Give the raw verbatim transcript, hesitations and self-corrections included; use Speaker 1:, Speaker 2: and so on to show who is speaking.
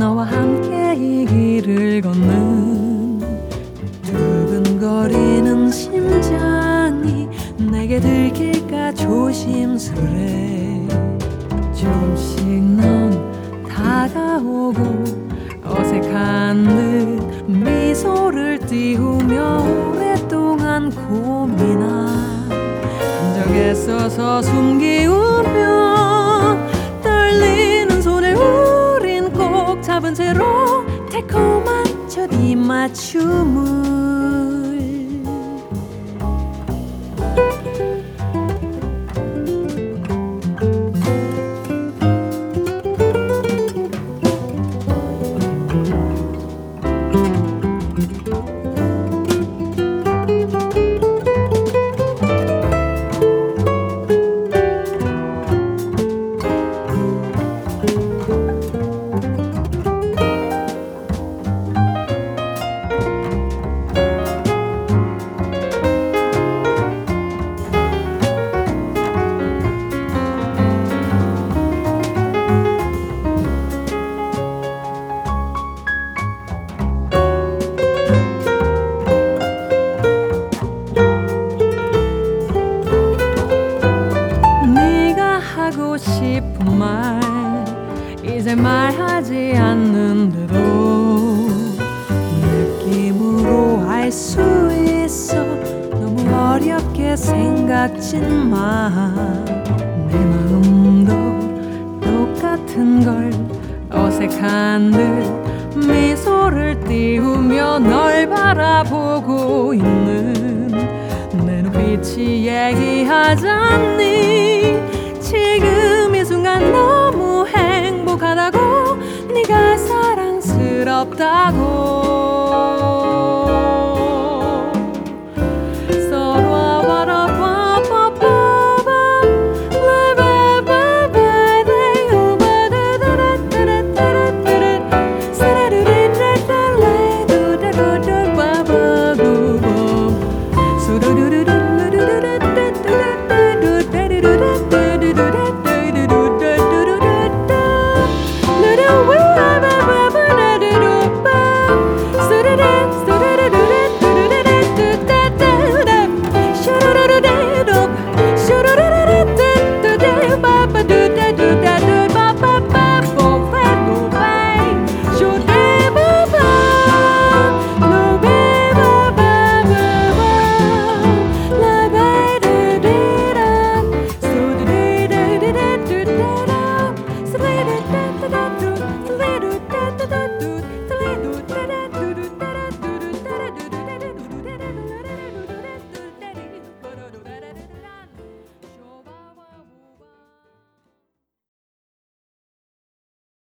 Speaker 1: 나와 함께 이 길을 걷는 두근거리는 심장이 내게 들킬까 조심스레. 조금씩 넌 다가오고 어색한 듯 미소를 띄우며 오랫동안 고민한 흔적에 써서 숨기우며 떨리는 손을 우린 꼭 잡은 채로 달콤한 첫 입맞춤을. 싶은 말 이제 말하지 않는데도 느낌으로 알 수 있어. 너무 어렵게 생각진 마. 내 마음도 똑같은 걸. 어색한 듯 미소를 띄우며 널 바라보고 있는 내 눈빛이 얘기하잖니. 지금 이 순간 너무 행복하다고, 네가 사랑스럽다고.